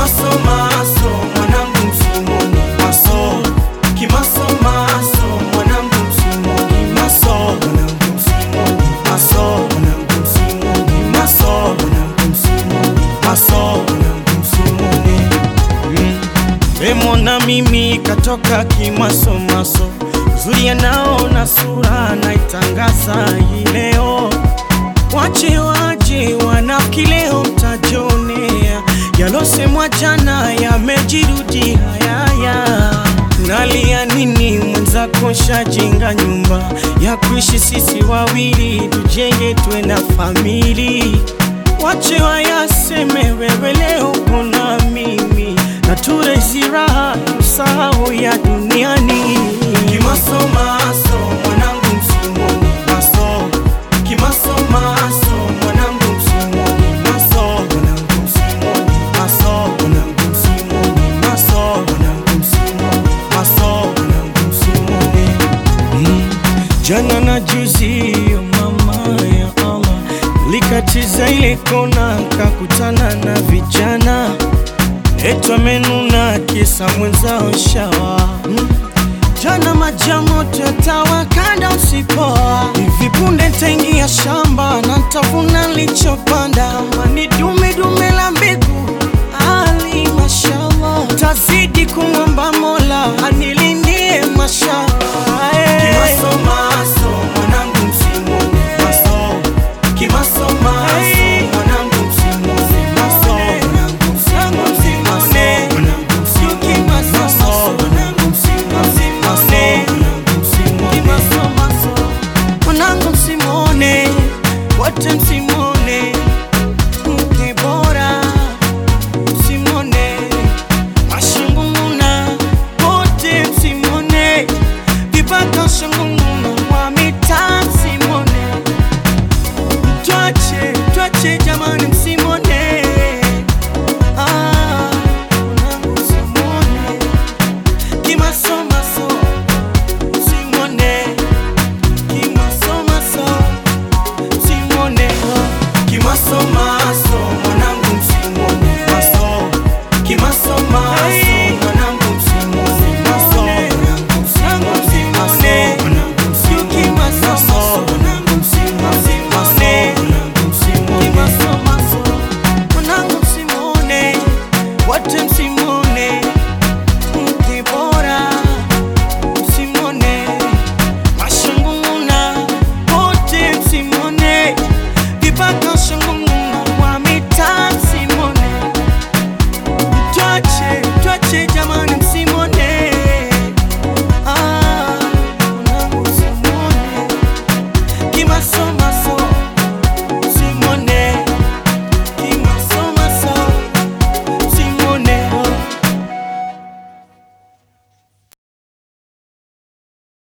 Kimasomaso mwanangu msimoni maso. Kimasomaso mwanangu msimoni maso. Mwanangu msimoni maso. Mwanangu msimoni maso. Mwanangu msimoni maso. Mwanangu msimoni. Mona mimi katoka kimasomaso. Zuri naona sura naitangaza hii leo. Wache waje wanafiki leo mtajionea. Yalosemwa jana yamejirudi haya. Nalia nini mwenzako shajenga nyumba ya kuishi sisi wawili tujenge tuwe na famili. Wache wayaseme wewe leo kuna mimi na turezi raha usahau ya duniani. Kimasomaso mwanangu msimoni maso. Kimasomaso mwanangu msimoni maso. Mwanangu msimoni maso. Mwanangu msimoni maso. Mwanangu msimoni maso. Mwanangu msimoni. Jana na juzi yo mama ya Allah likatiza ile kona kakutana na vijana. Eto amenuna kisa mwenzao shawa. Jana majamo tetawa kanda usipoa. Hivi punde nitaingia shamba na nitavuna nilichopanda. Mani dume